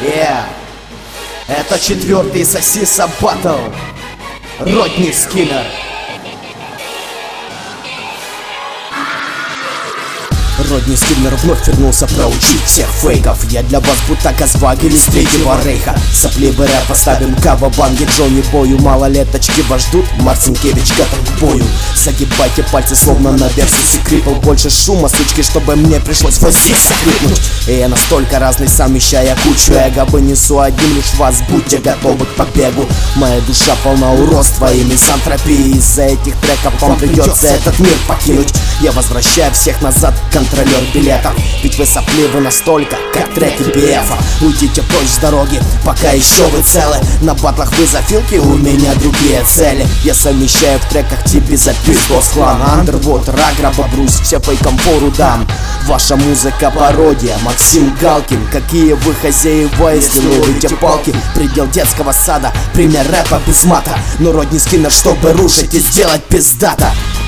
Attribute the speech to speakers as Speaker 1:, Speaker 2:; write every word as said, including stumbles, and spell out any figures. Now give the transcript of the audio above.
Speaker 1: Yeah. Это четвертый Сосиса Баттл. Родни Скиннер. Родни Скиннер вновь вернулся проучить всех фейков. Я для вас будто Казвагель из Третьего Рейха. Сопливый рэп оставим Кавабанге, Джонни Бою. Малолеточки вас ждут, Марцинкевич готов к бою. Загибайте пальцы словно на версусе крипл. Больше шума, сучки, чтобы мне пришлось вот здесь крикнуть. И я настолько разный, совмещая кучу эго. Вынесу один лишь вас, будьте готовы к побегу. Моя душа полна уродства и мизантропии. Из-за этих треков вам придется этот мир покинуть. Я возвращаю всех назад, контролер билетов. Ведь вы сопливы настолько, как треки би эфа. Уйдите прочь с дороги, пока еще вы целы. На батлах вы зафилки, у меня другие цели. Я совмещаю в треках типи запис Клан, Андервуд, Рагра, Бобрусь, все фейком фору дам. Ваша музыка пародия, Максим Галкин. Какие вы хозяева, если ловите палки? Предел детского сада, пример рэпа без мата. Но Родни Скиннер, чтобы рушить и сделать пиздата.